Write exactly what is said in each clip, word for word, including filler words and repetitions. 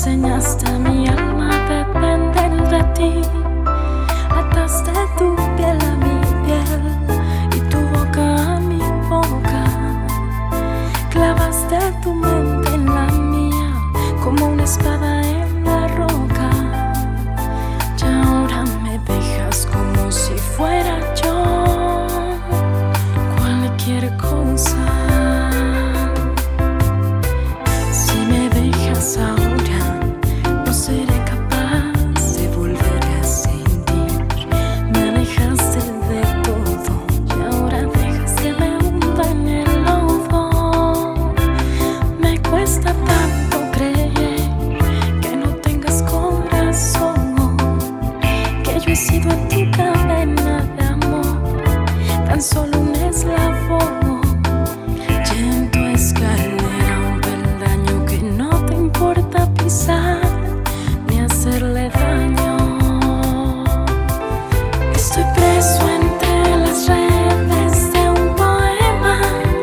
enseñaste a mi alma a depender de ti. Ataste tu piel a mi piel y tu boca a mi boca. Clavaste tu mente en la mía como una espada en la roca. Y ahora me dejas como si fuera yo cualquier cosa. Si me dejas ahora, no seré capaz de volver a sentir. Me alejaste de todo y ahora dejas que me hunda en el lodo. Me cuesta tanto creer que no tengas corazón, que yo he sido en tu cadena de amor tan solo un eslabón. Y en tu escalera un peldaño que no te importa pisar ni hacerle daño. Estoy preso entre las redes de un poema.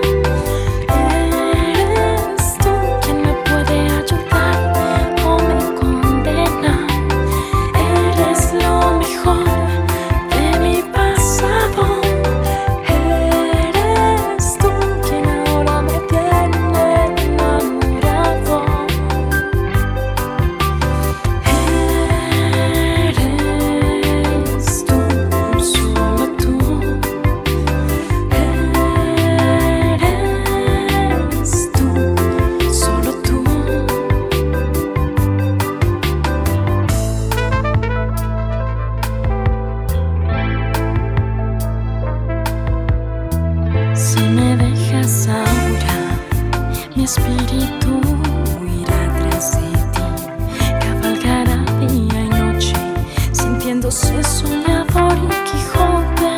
Eres tú quien me puede ayudar o me condena. Eres lo mejor de mi pasado. Eres tú quien ahora me tiene enamorado. Eres tú, solo tú. Eres tú, solo tú. Si me dejas ahora, mi espíritu irá tras de ti. Cabalgará día y noche, sintiéndose soñador y Quijote.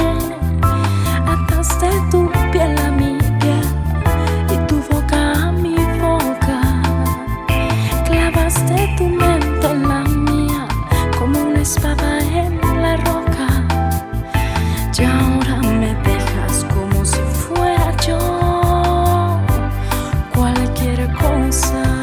Ataste tu piel a mi piel y tu boca a mi boca. Clavaste tu mente en la mía como una espada en la roca. Y ahora me dejas como si fuera yo cualquier cosa.